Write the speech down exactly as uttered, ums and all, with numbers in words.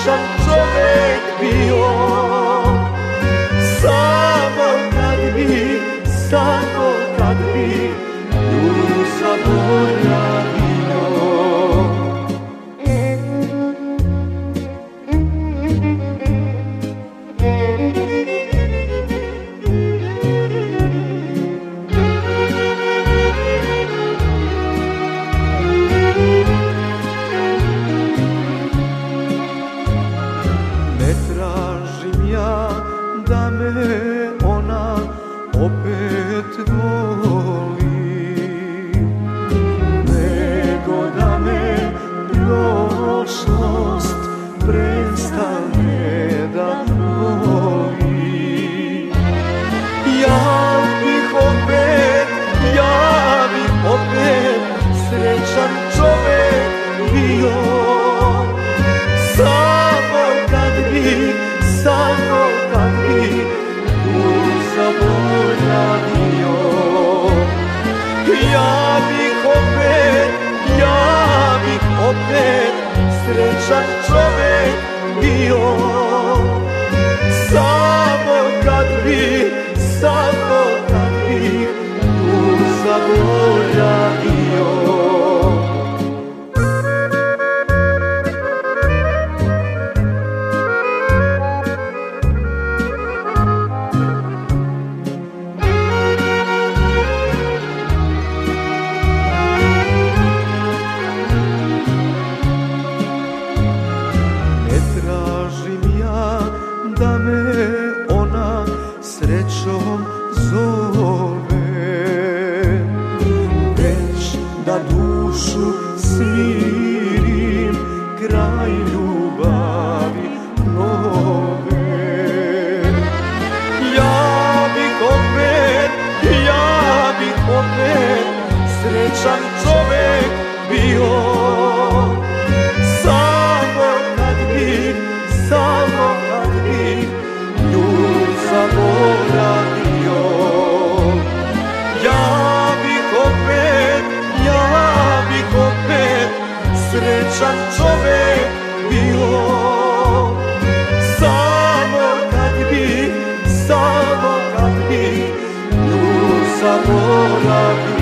srećan čovek bio. Samo kad bi, samo kad bi nju zaboravio. Ne tražim ja da me ona opet voli, nego da me prošlost prestane da boli. Ja bih opet, ja bih opet srećan čovek bio. Samo kad bi, samo kad bi nju zaboravio. Ja bih opet, ja bih opet srećan čovek bio. Samo kad bi, samo kad bi nju zaboravio. Da me ona srećom zove, već da dušu smirim kraj ljubavi nove. Ja bih opet, ja bih opet srećan čovek bio. Samo kad bi, samo kad bi nju zaboravio. Ja bih opet, ja bih opet srećan čovek bio. Samo kad bi, samo kad bi nju zaboravio.